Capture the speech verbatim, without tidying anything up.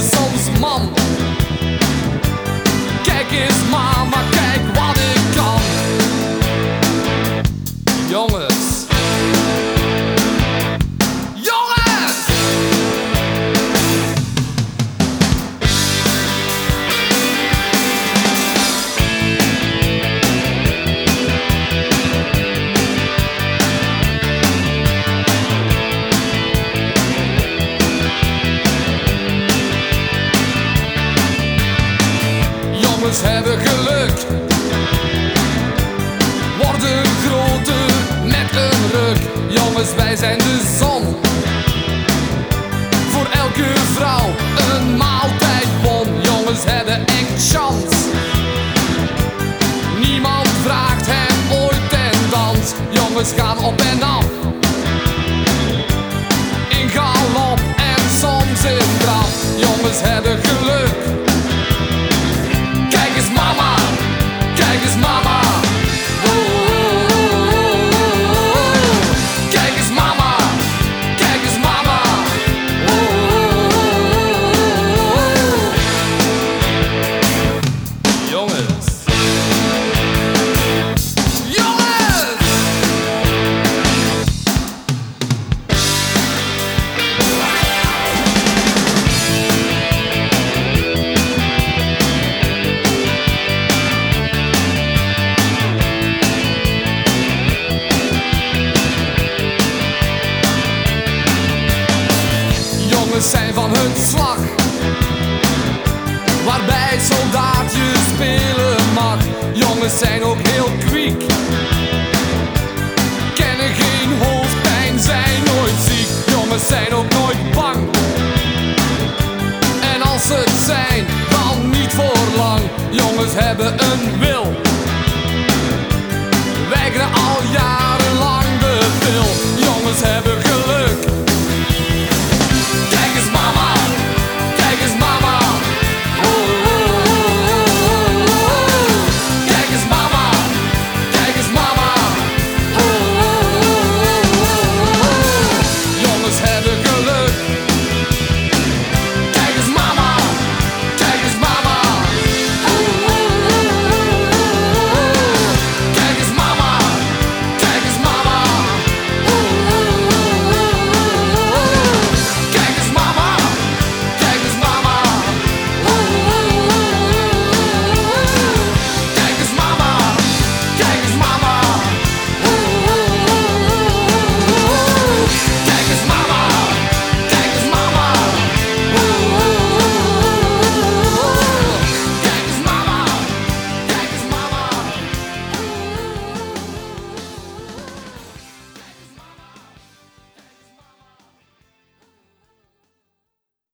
soms man. Kijk eens mama, kijk wat ik kan. Jongens. Jongens! Jongens hebben geluk, worden groter met een ruk. Jongens, wij zijn de zon, voor elke vrouw een maaltijdbon. Jongens hebben echt chance, niemand vraagt hen ooit ten dans. Jongens gaan op en af, in galop en soms in draf. Jongens hebben geluk. Kijk eens mama, kijk eens mama. Oh, oh, oh, oh, oh. Kijk eens mama, kijk eens mama. Oh, oh, oh, oh. Jongens. Jongens! Jongens zijn van hun slag, waarbij soldaatje spelen mag. Jongens zijn ook heel kwiek,